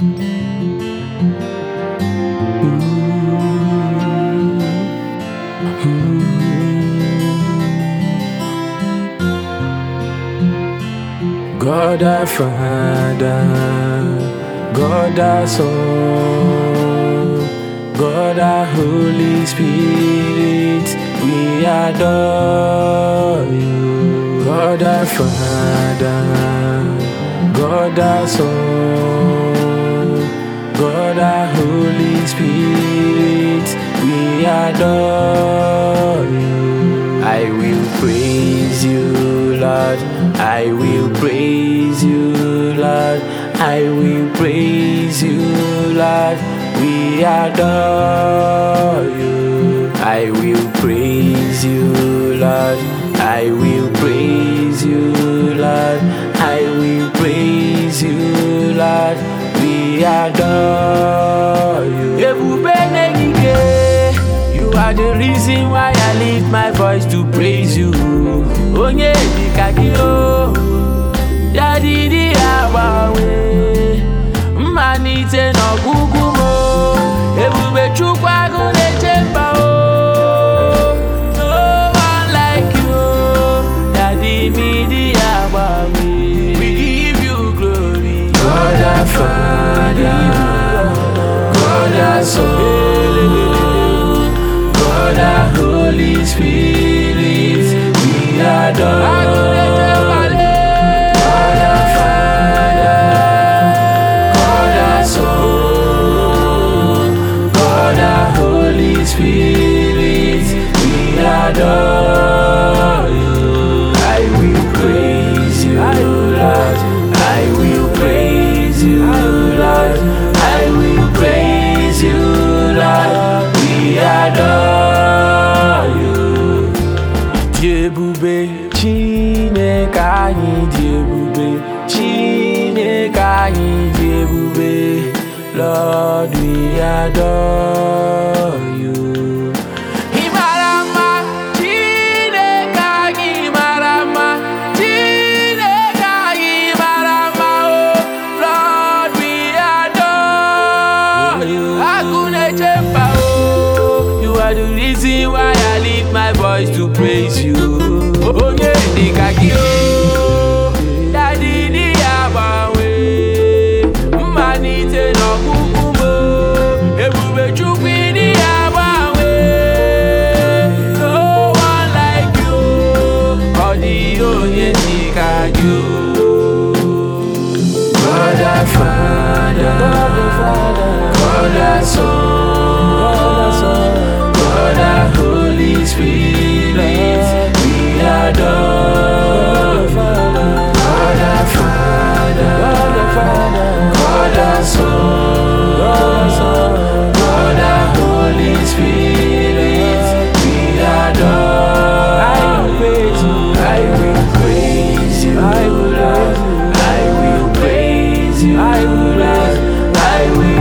God our Father, God our Son, God our Holy Spirit, we adore you. God our Father, God our Son, God our Holy Spirit, we adore you. I will praise you, Lord. I will praise you, Lord. I will praise you, Lord. We adore you. I will praise you, Lord. I will praise you, Lord. I will praise you, Lord. We adore you. You are the reason why I lift my voice to praise you. Onye dikakio, Daddy di abawe, manite no gugumo, ebube chukwa gune chemba o. No one like you, Daddy mi di abawe. We give you glory, God our Father, God our Son, God our Holy Spirit, we adore. Spirit, we adore you. I will praise you, Lord. I will praise you, Lord. I will praise you, Lord. We adore you. Diebube, Chineke anyị diebube, Chineke anyị diebube. Lord, we adore you. You are the reason why I lift my voice to praise you. Onye dikakio, Daddy di abawe, manite no kukumo, ebube chukwi di abawe. No one like you, odi onye dikakio. God our Father, God our Son, God our Holy Spirit, we adore. God our Father, God our Son, God our Holy Spirit, we adore. I will praise you, Lord. I will praise you, Lord. I will